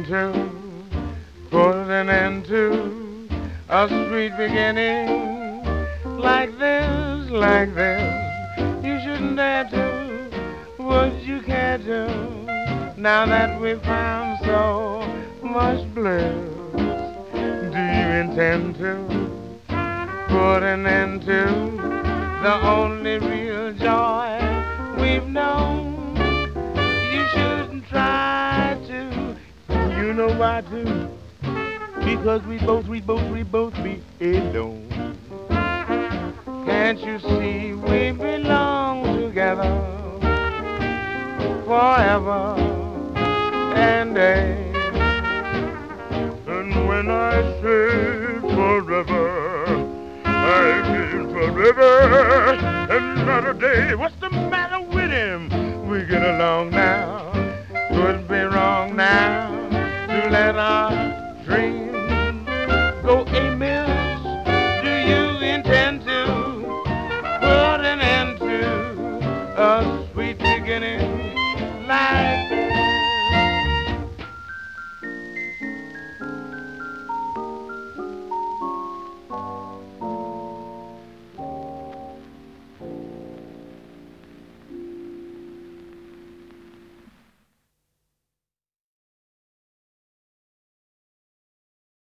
to put an end to a sweet beginning like this, like this. You shouldn't dare to, would you care to? Now that we've found so much bliss, do you intend to put an end to the only real joy we've known? You shouldn't try to, you know why to, because we both be alone. Can't you see we belong together forever and day? And when I say forever, I mean forever and not a day. What's the matter with him? We get along now